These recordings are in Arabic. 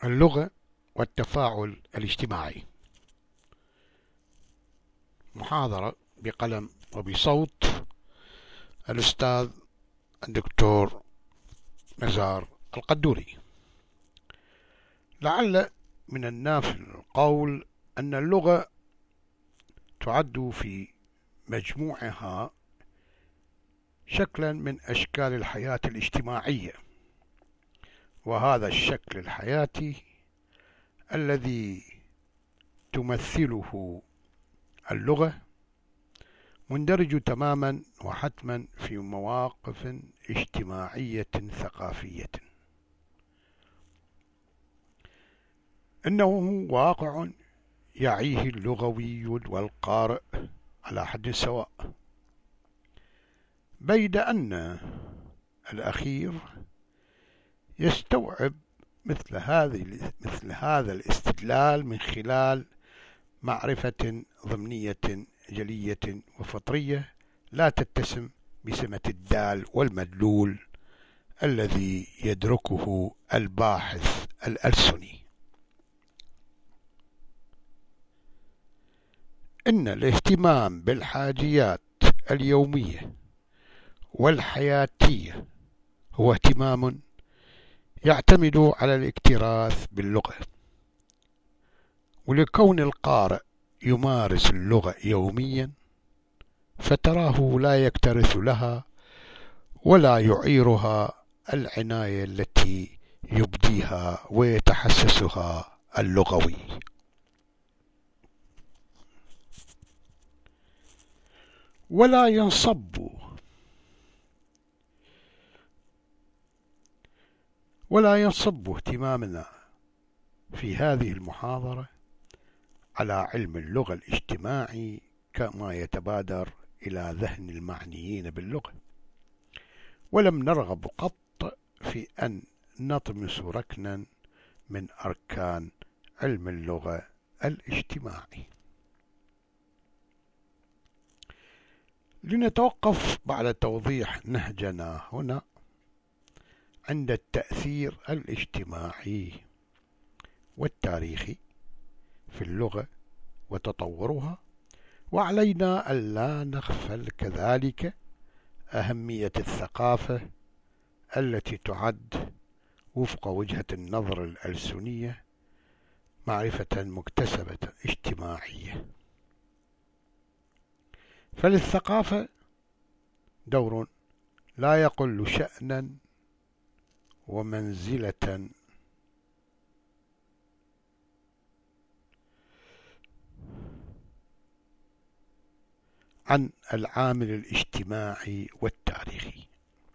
اللغة والتفاعل الاجتماعي. محاضرة بقلم وبصوت الأستاذ الدكتور نزار القدوري. لعل من النافل القول أن اللغة تعد في مجموعها شكلا من أشكال الحياة الاجتماعية، وهذا الشكل الحياتي الذي تمثله اللغة مندرج تماما وحتما في مواقف اجتماعية ثقافية، إنه واقع يعيه اللغوي والقارئ على حد سواء، بيد أن الأخير يستوعب مثل هذا الاستدلال من خلال معرفة ضمنية جلية وفطرية لا تتسم بسمة الدال والمدلول الذي يدركه الباحث الألسني. إن الاهتمام بالحاجيات اليومية والحياتية هو اهتمام يعتمد على الاكتراث باللغة، ولكون القارئ يمارس اللغة يوميا فتراه لا يكترث لها ولا يعيرها العناية التي يبديها ويتحسسها اللغوي. ولا ينصب اهتمامنا في هذه المحاضرة على علم اللغة الاجتماعي كما يتبادر إلى ذهن المعنيين باللغة، ولم نرغب قط في أن نطمس ركنا من أركان علم اللغة الاجتماعي. لنتوقف بعد توضيح نهجنا هنا عند التأثير الاجتماعي والتاريخي في اللغة وتطورها، وعلينا ألا نغفل كذلك أهمية الثقافة التي تعد وفق وجهة النظر الألسنية معرفة مكتسبة اجتماعية. فللثقافة دور لا يقل شأنا ومنزلة عن العامل الاجتماعي والتاريخي.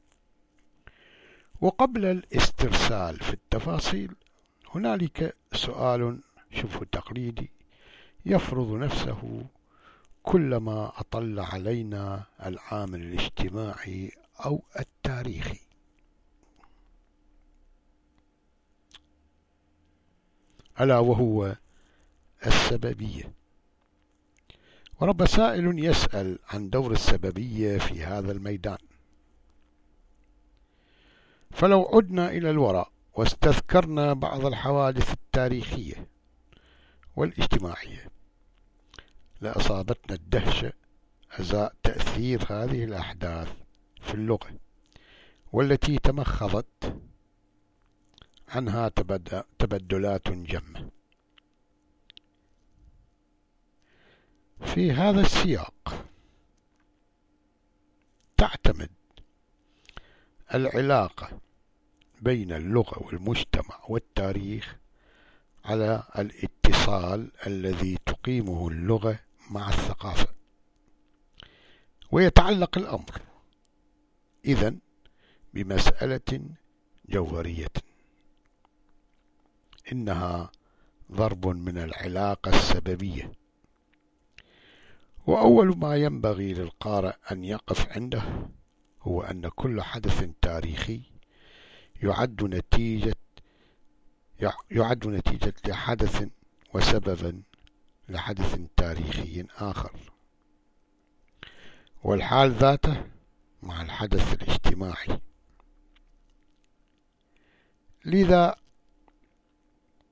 وقبل الاسترسال في التفاصيل هنالك سؤال شبه تقليدي يفرض نفسه كلما أطل علينا العامل الاجتماعي أو التاريخي، ألا وهو السببية. ورب سائل يسأل عن دور السببية في هذا الميدان. فلو عدنا إلى الوراء واستذكرنا بعض الحوادث التاريخية والاجتماعية لأصابتنا الدهشة أزاء تأثير هذه الأحداث في اللغة، والتي تمخضت عنها تبدلات جمة. في هذا السياق تعتمد العلاقة بين اللغة والمجتمع والتاريخ على الاتصال الذي تقيمه اللغة مع الثقافة، ويتعلق الأمر إذن بمسألة جوهرية، إنها ضرب من العلاقة السببية. وأول ما ينبغي للقارئ أن يقف عنده هو أن كل حدث تاريخي يعد نتيجة لحدث وسببا لحدث تاريخي آخر، والحال ذاته مع الحدث الاجتماعي. لذا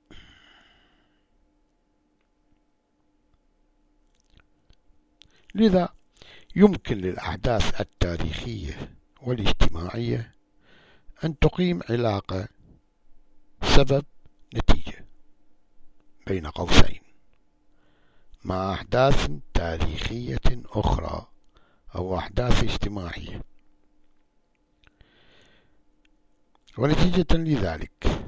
لذا يمكن للأحداث التاريخية والاجتماعية أن تقيم علاقة سبب نتيجة بين قوسين مع أحداث تاريخية أخرى أو أحداث اجتماعية، ونتيجة لذلك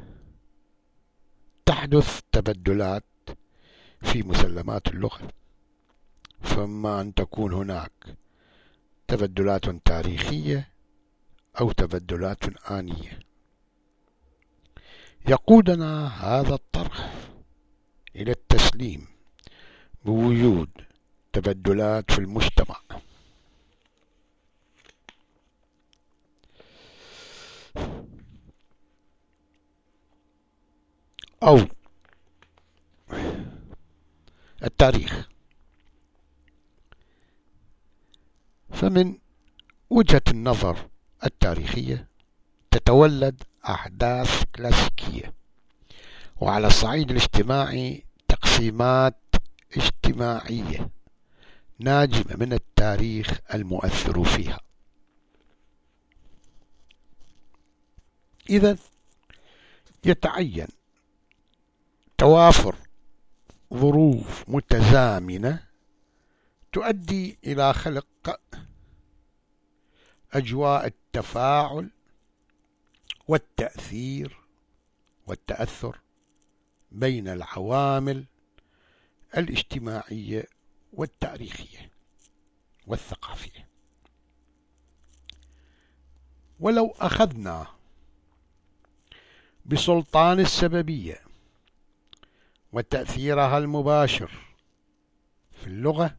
تحدث تبدلات في مسلمات اللغة، فإما أن تكون هناك تبدلات تاريخية أو تبدلات آنية. يقودنا هذا الطرح إلى التسليم بوجود تبدلات في المجتمع، أو التاريخ. فمن وجهة النظر التاريخية تتولد أحداث كلاسيكية، وعلى الصعيد الاجتماعي تقسيمات اجتماعية ناجمة من التاريخ المؤثر فيها. إذن يتعين توافر ظروف متزامنة تؤدي إلى خلق أجواء التفاعل والتأثير والتأثر بين العوامل الاجتماعية والتاريخية والثقافية. ولو أخذنا بسلطان السببية وتأثيرها المباشر في اللغة،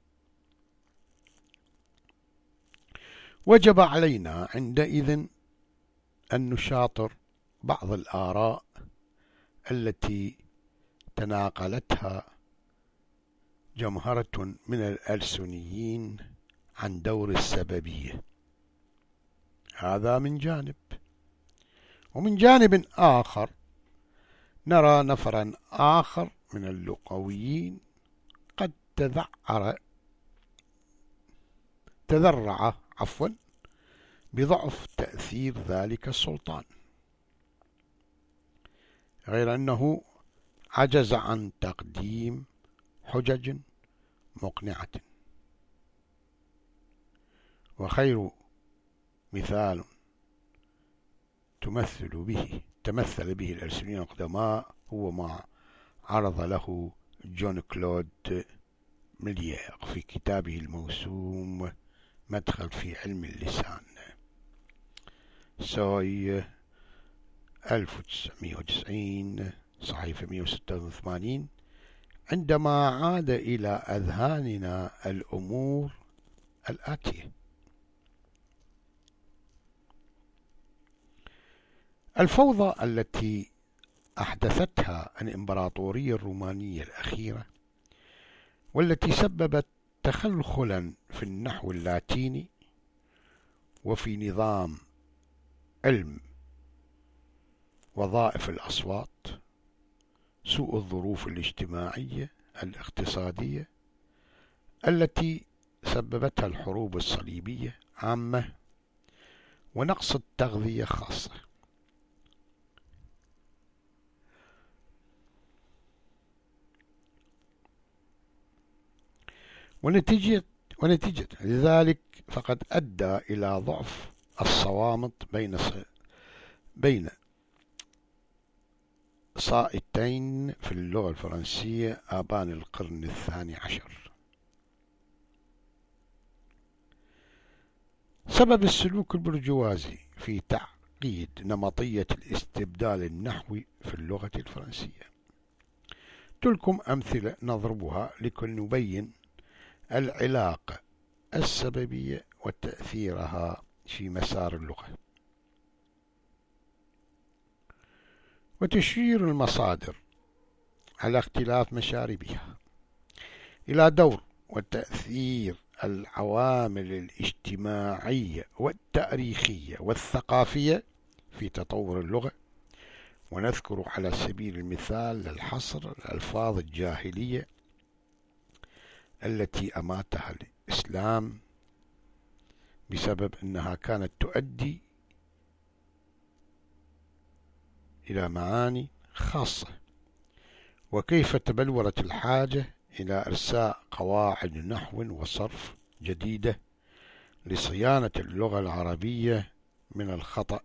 وجب علينا عندئذ أن نشاطر بعض الآراء التي تناقلتها جمهرة من الألسنيين عن دور السببية. هذا من جانب، ومن جانب آخر نرى نفرا آخر من اللغويين قد تذرع بضعف تأثير ذلك السلطان، غير أنه عجز عن تقديم حجج مقنعة. وخير مثال تمثل به الألسنيين القدماء هو ما عرض له جون كلود ميليير في كتابه الموسوم مدخل في علم اللسان، سوي 1990 صحيفة 186، عندما عاد إلى أذهاننا الأمور الآتية: الفوضى التي أحدثتها الإمبراطورية الرومانية الأخيرة، والتي سببت تخلخلا في النحو اللاتيني وفي نظام علم وظائف الأصوات، سوء الظروف الاجتماعية الاقتصادية التي سببتها الحروب الصليبية عامة ونقص التغذية خاصة. ونتيجة لذلك فقد أدى إلى ضعف الصوامت بين صائتين في اللغة الفرنسية آبان القرن الثاني عشر. سبب السلوك البرجوازي في تعقيد نمطية الاستبدال النحوي في اللغة الفرنسية. تلكم أمثلة نضربها لكي نبين العلاقة السببية وتأثيرها في مسار اللغة. وتشير المصادر على اختلاف مشاربها إلى دور وتأثير العوامل الاجتماعية والتاريخية والثقافية في تطور اللغة. ونذكر على سبيل المثال للحصر الألفاظ الجاهلية التي أماتها الإسلام بسبب أنها كانت تؤدي إلى معاني خاصة، وكيف تبلورت الحاجة إلى إرساء قواعد نحو وصرف جديدة لصيانة اللغة العربية من الخطأ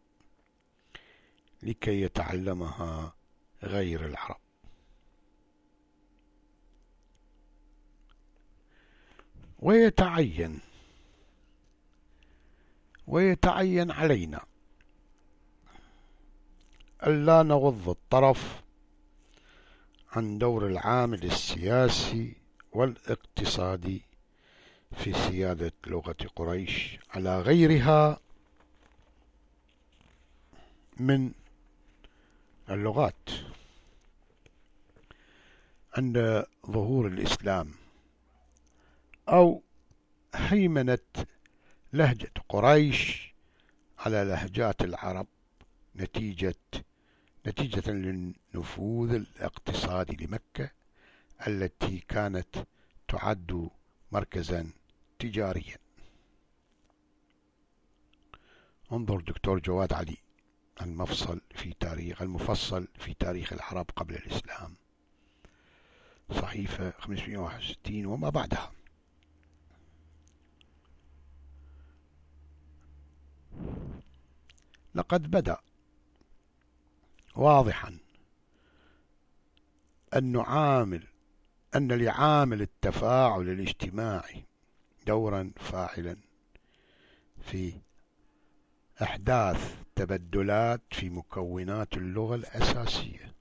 لكي يتعلمها غير العرب. ويتعين علينا ألا نغض الطرف عن دور العامل السياسي والاقتصادي في سيادة لغة قريش على غيرها من اللغات. عند ظهور الإسلام أو هيمنة لهجة قريش على لهجات العرب نتيجة للنفوذ الاقتصادي لمكة التي كانت تعد مركزا تجاريا. انظر دكتور جواد علي المفصل في تاريخ العرب قبل الإسلام، صحيفة 561 وما بعدها. لقد بدأ واضحا أن لعامل التفاعل الاجتماعي دورا فاعلا في إحداث تبدلات في مكونات اللغة الأساسية،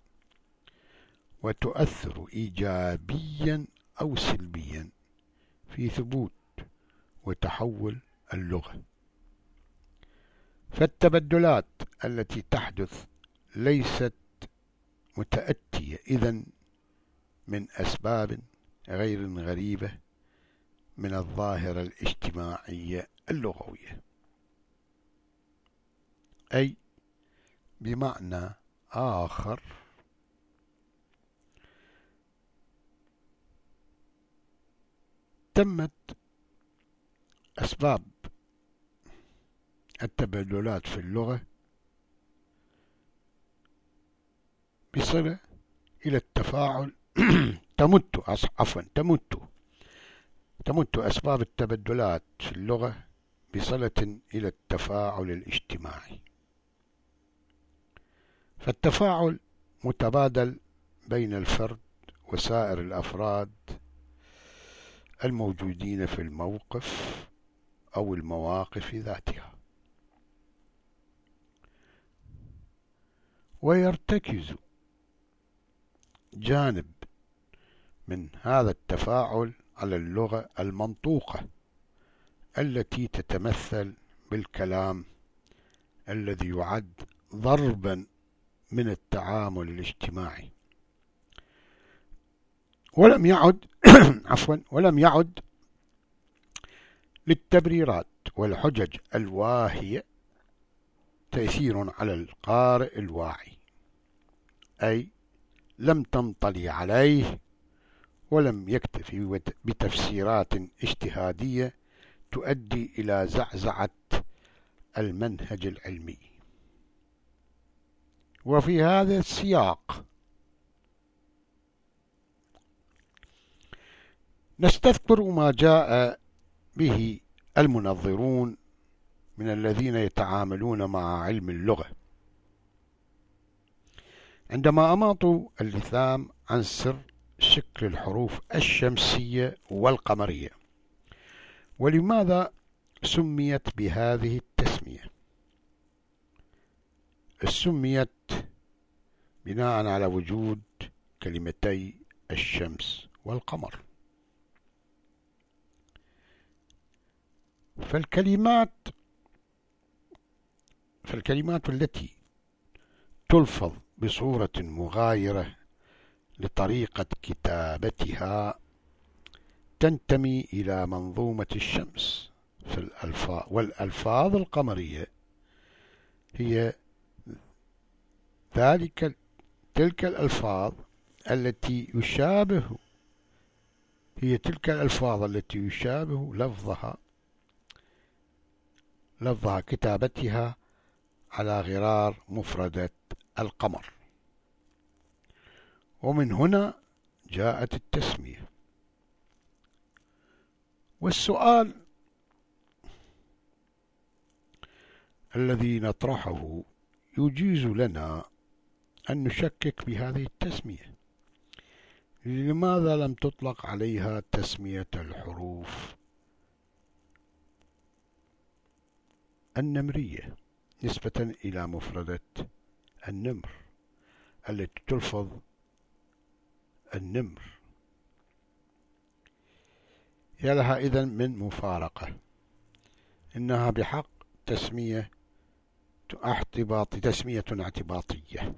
وتؤثر إيجابيا أو سلبيا في ثبوت وتحول اللغة. فالتبدلات التي تحدث ليست متأتية إذن من أسباب غير غريبة من الظاهرة الاجتماعية اللغوية، أي بمعنى آخر تمت أسباب التبدلات في اللغة بصلة إلى التفاعل تمت أسباب التبدلات في اللغة بصلة إلى التفاعل الاجتماعي. فالتفاعل متبادل بين الفرد وسائر الأفراد الموجودين في الموقف أو المواقف ذاتها، ويرتكز جانب من هذا التفاعل على اللغة المنطوقة التي تتمثل بالكلام الذي يعد ضربا من التعامل الاجتماعي، ولم يعد للتبريرات والحجج الواهية تأثير على القارئ الواعي، أي لم تنطلي عليه ولم يكتفي بتفسيرات اجتهادية تؤدي إلى زعزعة المنهج العلمي. وفي هذا السياق نستذكر ما جاء به المنظرون من الذين يتعاملون مع علم اللغة عندما أماطوا اللثام عن سر شكل الحروف الشمسية والقمرية، ولماذا سميت بهذه التسمية. سميت بناء على وجود كلمتي الشمس والقمر. فالكلمات التي تلفظ بصورة مغايرة لطريقة كتابتها تنتمي إلى منظومة الشمس في الألفاظ، والألفاظ القمرية هي تلك الألفاظ التي يشابه هي تلك الألفاظ التي يشابه لفظها كتابتها على غرار مفردة القمر، ومن هنا جاءت التسمية. والسؤال الذي نطرحه يجيز لنا أن نشكك بهذه التسمية. لماذا لم تطلق عليها تسمية الحروف النمرية نسبة إلى مفردة النمر التي تلفظ النمر؟ يا لها إذن من مفارقة، إنها بحق تسمية اعتباطية.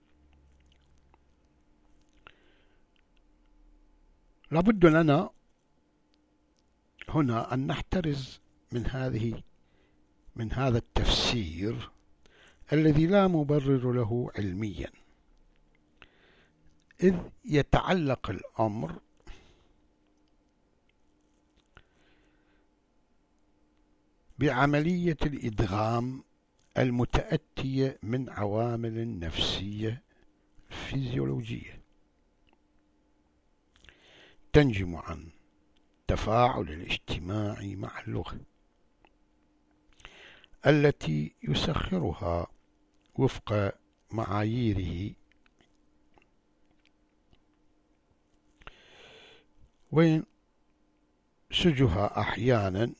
لابد لنا هنا أن نحترز من هذا التفسير الذي لا مبرر له علميا، إذ يتعلق الأمر بعملية الإدغام المتأتية من عوامل نفسية فيزيولوجية تنجم عن التفاعل الاجتماعي مع اللغة التي يسخرها وفق معاييره وينسجها أحيانا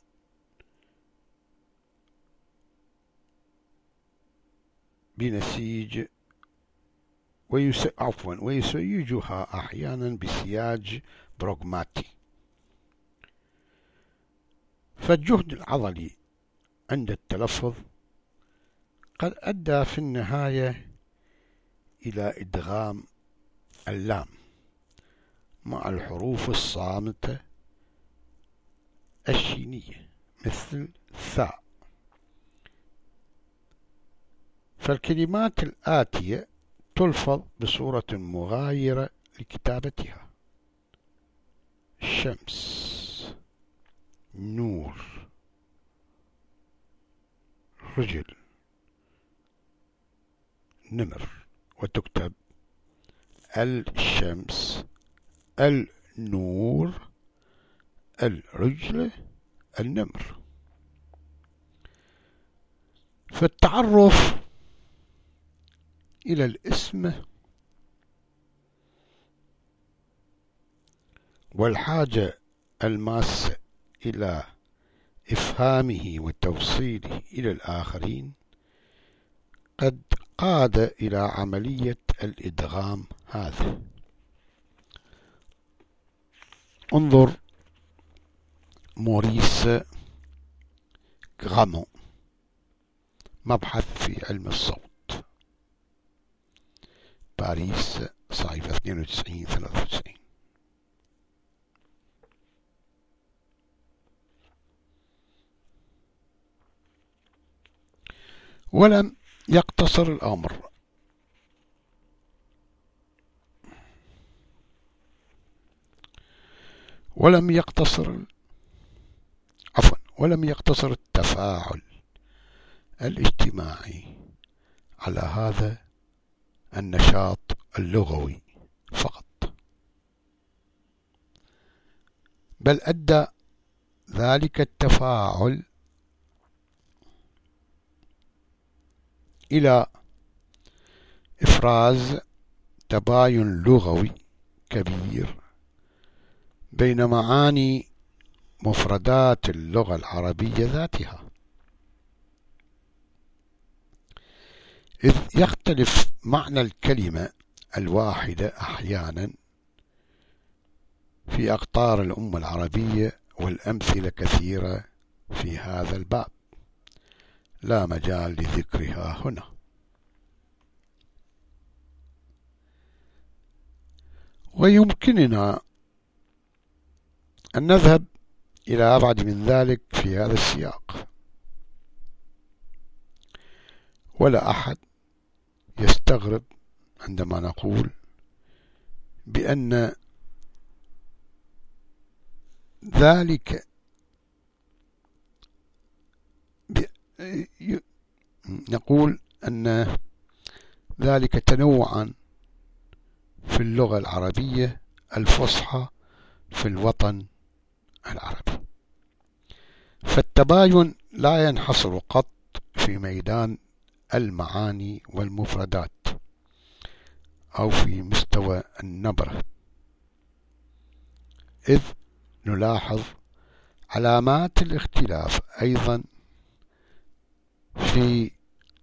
بنسيج ويسيجها أحيانا بسياج بروغماتي. فالجهد العضلي عند التلفظ قد أدى في النهاية إلى إدغام اللام مع الحروف الصامتة الشينية مثل ثاء. فالكلمات الآتية تلفظ بصورة مغايرة لكتابتها: شمس، نور، رجل، نمر، وتكتب الشمس، النور، الرجل، النمر. فالتعرف إلى الاسم والحاجة الماسة إلى إفهامه وتوصيله إلى الآخرين قد قاد إلى عملية الإدغام هذا. انظر موريس غرامون، مبحث في علم الصوت، باريس، صحيفة 92-93. ولم يقتصر الأمر ولم يقتصر التفاعل الاجتماعي على هذا النشاط اللغوي فقط، بل أدى ذلك التفاعل إلى إفراز تباين لغوي كبير بين معاني مفردات اللغة العربية ذاتها، إذ يختلف معنى الكلمة الواحدة أحيانا في أقطار الأمة العربية، والأمثلة كثيرة في هذا الباب لا مجال لذكرها هنا. ويمكننا أن نذهب إلى أبعد من ذلك في هذا السياق، ولا أحد يستغرب عندما نقول بأن ذلك نقول أن ذلك تنوعا في اللغة العربية الفصحى في الوطن العربي. فالتباين لا ينحصر قط في ميدان المعاني والمفردات أو في مستوى النبرة، إذ نلاحظ علامات الاختلاف أيضا في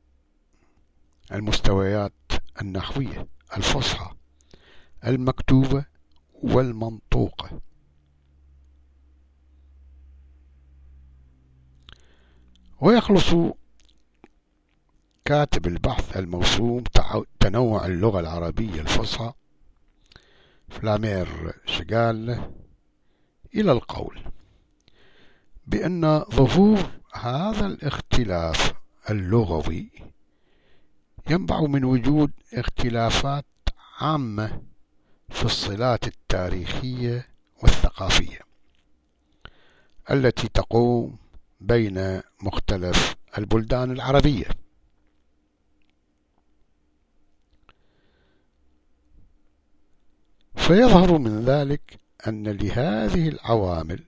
المستويات النحوية الفصحى المكتوبة والمنطوقة. ويخلص كاتب البحث الموسوم تنوع اللغة العربية الفصحى فلامير شغال إلى القول بأن ظهور هذا الاختلاف اللغوي ينبع من وجود اختلافات عامة في الصلات التاريخية والثقافية التي تقوم بين مختلف البلدان العربية. فيظهر من ذلك أن لهذه العوامل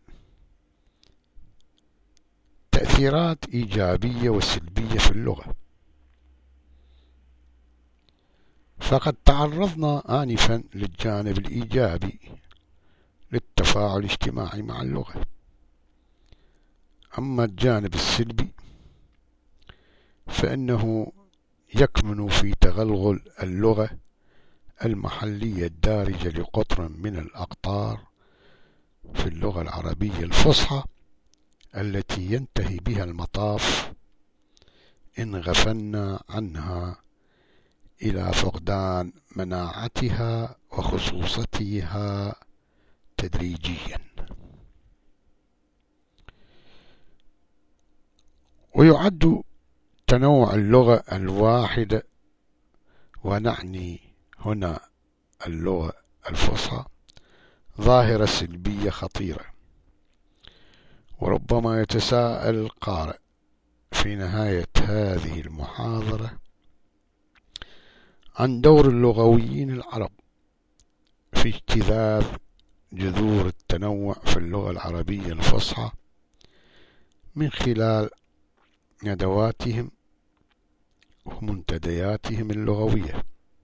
تأثيرات إيجابية وسلبية في اللغة. فقد تعرضنا آنفا للجانب الإيجابي للتفاعل الاجتماعي مع اللغة. أما الجانب السلبي فإنه يكمن في تغلغل اللغة المحلية الدارجة لقطر من الأقطار في اللغة العربية الفصحى التي ينتهي بها المطاف إن غفلنا عنها إلى فقدان مناعتها وخصوصيتها تدريجيا. ويعد تنوع اللغة الواحدة، ونعني هنا اللغة الفصحى، ظاهرة سلبية خطيرة. وربما يتساءل القارئ في نهاية هذه المحاضرة عن دور اللغويين العرب في اجتذاب جذور التنوع في اللغة العربية الفصحى من خلال ندواتهم ومنتدياتهم اللغوية،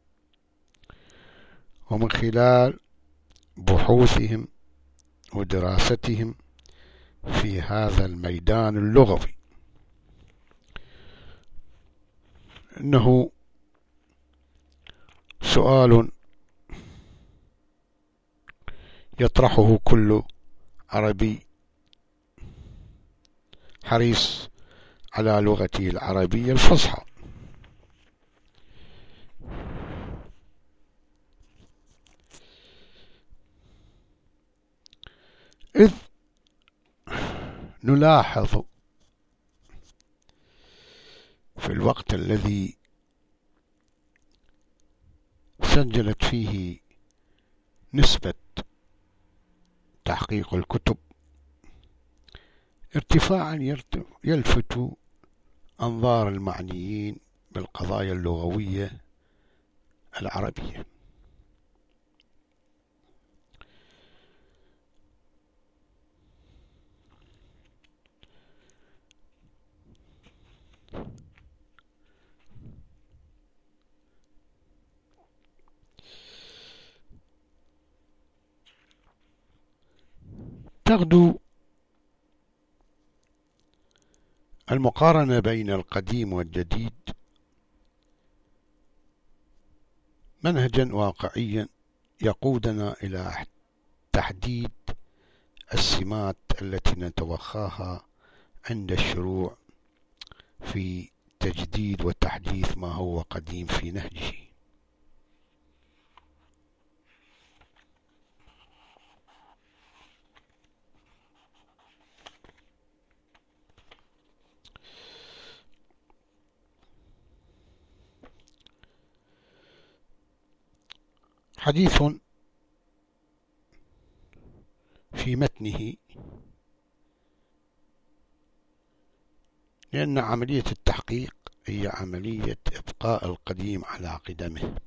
ومن خلال بحوثهم ودراستهم في هذا الميدان اللغوي. إنه سؤال يطرحه كل عربي حريص على لغته العربية الفصحى. إذ نلاحظ في الوقت الذي سجلت فيه نسبة تحقيق الكتب ارتفاعا يلفت أنظار المعنيين بالقضايا اللغوية العربية. تغدو المقارنة بين القديم والجديد منهجا واقعيا يقودنا إلى تحديد السمات التي نتوخاها عند الشروع في تجديد وتحديث ما هو قديم في نهجه. حديث في متنه، لأن عملية التحقيق هي عملية إبقاء القديم على قدمه،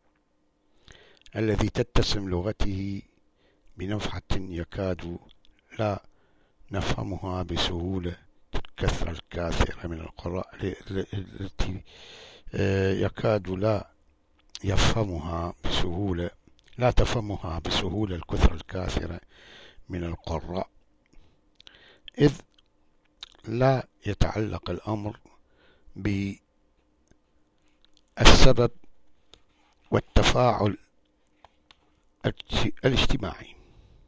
الذي تتسم لغته بنفحة يكاد لا نفهمها بسهولة، الكثرة الكاثرة من القراء التي يكاد لا يفهمها بسهولة، لا تفهمها بسهولة الكثرة الكاثرة من القراء، إذ لا يتعلق الأمر بالسبب والتفاعل الاجتماعي،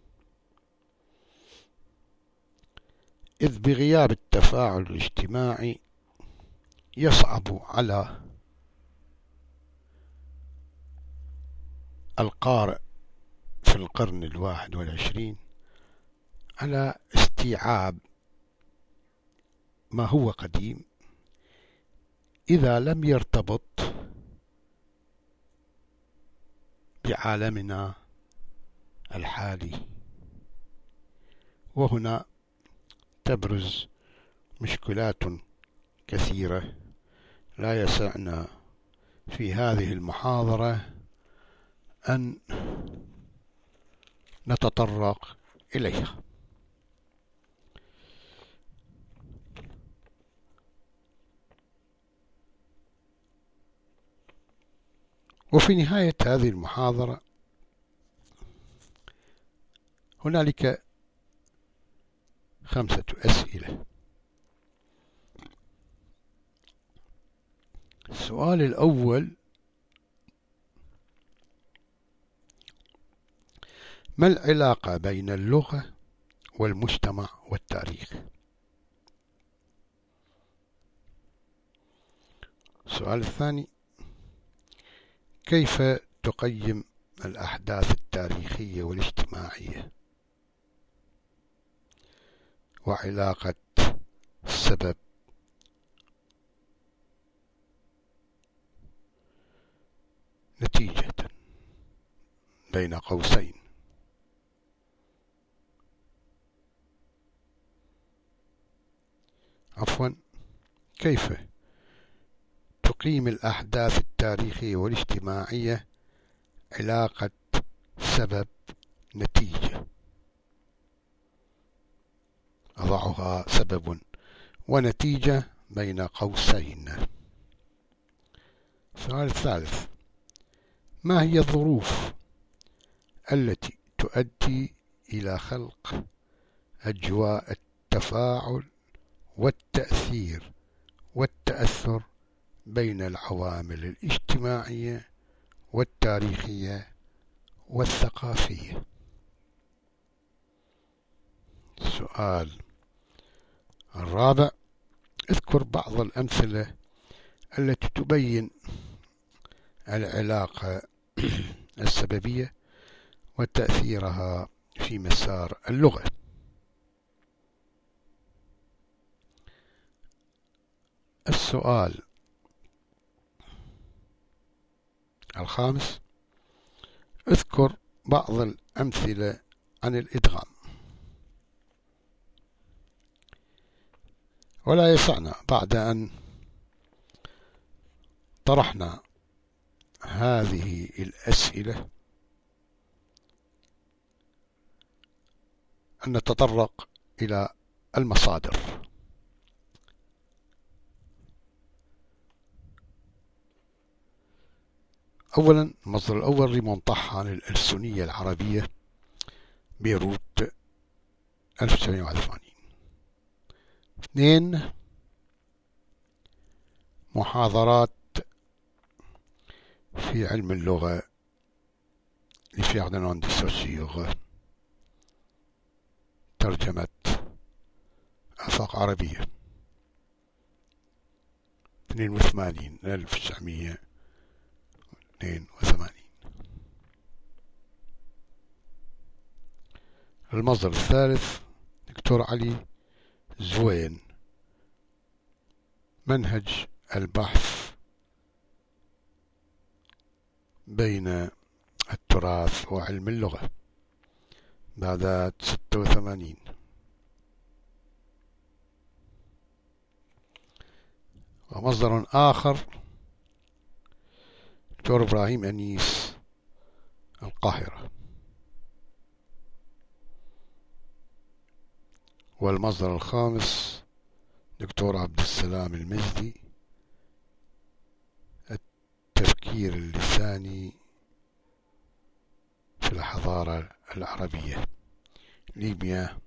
إذ بغياب التفاعل الاجتماعي يصعب على القارئ في القرن 21 على استيعاب ما هو قديم إذا لم يرتبط بعالمنا الحالي. وهنا تبرز مشكلات كثيرة لا يسعنا في هذه المحاضرة أن نتطرق إليها. وفي نهاية هذه المحاضرة هنالك 5 أسئلة. السؤال الأول: ما العلاقة بين اللغة والمجتمع والتاريخ؟ السؤال الثاني: كيف تقيم الأحداث التاريخية والاجتماعية وعلاقة السبب نتيجة بين قوسين؟ كيف تقيم الأحداث التاريخية والاجتماعية علاقة سبب نتيجة؟ أضعها سبب ونتيجة بين قوسين. السؤال الثالث: ما هي الظروف التي تؤدي إلى خلق أجواء التفاعل والتأثير والتأثر بين العوامل الاجتماعية والتاريخية والثقافية؟ السؤال الرابع: اذكر بعض الأمثلة التي تبين العلاقة السببية وتأثيرها في مسار اللغة. السؤال الخامس: اذكر بعض الأمثلة عن الإدغام. ولا يسعنا بعد أن طرحنا هذه الأسئلة أن نتطرق إلى المصادر. أولا، المصدر الأول: ريمون طحان الألسنية العربية، بيروت 1981. 2، محاضرات في علم اللغة لفيرديناند دي سوسير، ترجمة آفاق عربية، 82 1982. المصدر الثالث: دكتور علي زوين، منهج البحث بين التراث وعلم اللغة، بعدات 36 1986. ومصدر آخر دكتور إبراهيم أنيس، القاهرة. والمصدر الخامس دكتور عبد السلام المزدي، التفكير اللساني في الحضارة العربية، ليبيا